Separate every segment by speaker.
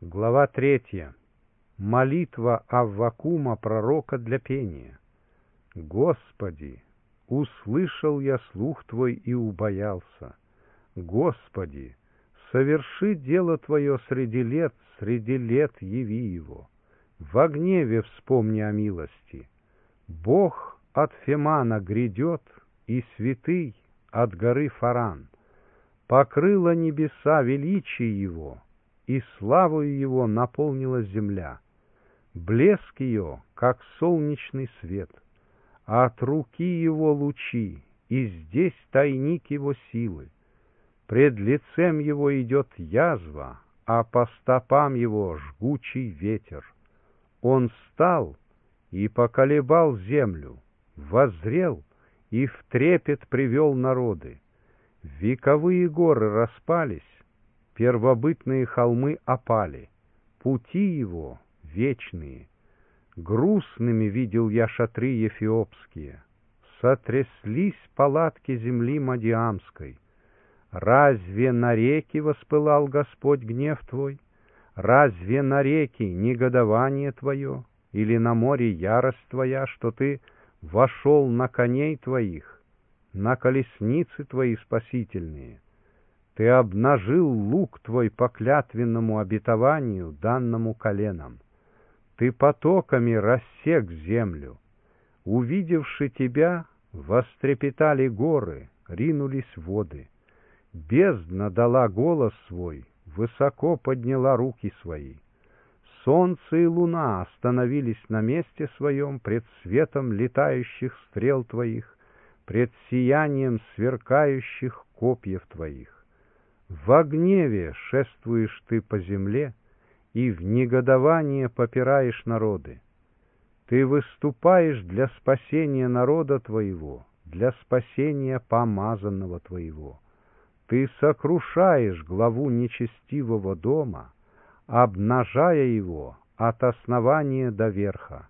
Speaker 1: Глава 3. Молитва Аввакума, пророка, для пения. Господи, услышал я слух Твой и убоялся. Господи, соверши дело Твое среди лет яви его. Во гневе вспомни о милости. Бог от Фемана грядет, и святый от горы Фаран. Покрыло небеса величие Его, и славою Его наполнила земля. Блеск ее, как солнечный свет, а от руки Его лучи, и здесь тайник Его силы. Пред лицем Его идет язва, а по стопам Его жгучий ветер. Он встал и поколебал землю, воззрел и в трепет привел народы. Вековые горы распались, первобытные холмы опали, пути Его вечные. Грустными видел я шатры эфиопские, сотряслись палатки земли Мадиамской. Разве на реки воспылал Господь гнев Твой? Разве на реки негодование Твое? Или на море ярость Твоя, что Ты вошел на коней Твоих, на колесницы Твои спасительные? Ты обнажил лук Твой по клятвенному обетованию, данному коленам. Ты потоками рассек землю. Увидевши Тебя, вострепетали горы, ринулись воды. Бездна дала голос свой, высоко подняла руки свои. Солнце и луна остановились на месте своем пред светом летающих стрел Твоих, пред сиянием сверкающих копьев Твоих. Во гневе шествуешь Ты по земле, и в негодование попираешь народы. Ты выступаешь для спасения народа Твоего, для спасения помазанного Твоего. Ты сокрушаешь главу нечестивого дома, обнажая его от основания до верха.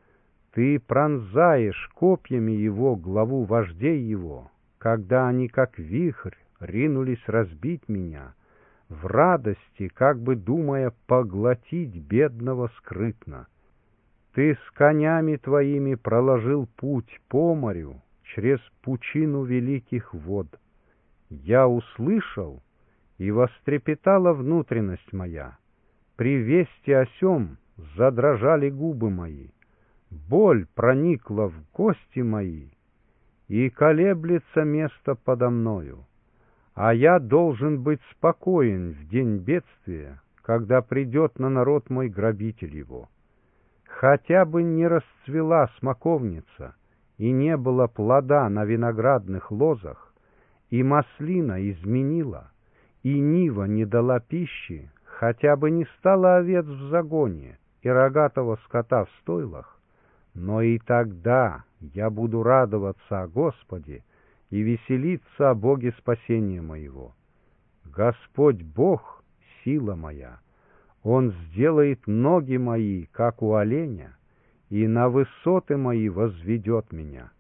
Speaker 1: Ты пронзаешь копьями его главу вождей его, когда они, как вихрь, ринулись разбить меня, в радости, как бы думая поглотить бедного скрытно. Ты с конями Твоими проложил путь по морю, через пучину великих вод. Я услышал, и вострепетала внутренность моя. При вести о сем задрожали губы мои. Боль проникла в кости мои, и колеблется место подо мною. А я должен быть спокоен в день бедствия, когда придет на народ мой грабитель его. Хотя бы не расцвела смоковница, и не было плода на виноградных лозах, и маслина изменила, и нива не дала пищи, хотя бы не стало овец в загоне и рогатого скота в стойлах, но и тогда я буду радоваться о Господе и веселиться о Боге спасения моего. Господь Бог — сила моя, Он сделает ноги мои, как у оленя, и на высоты мои возведет меня.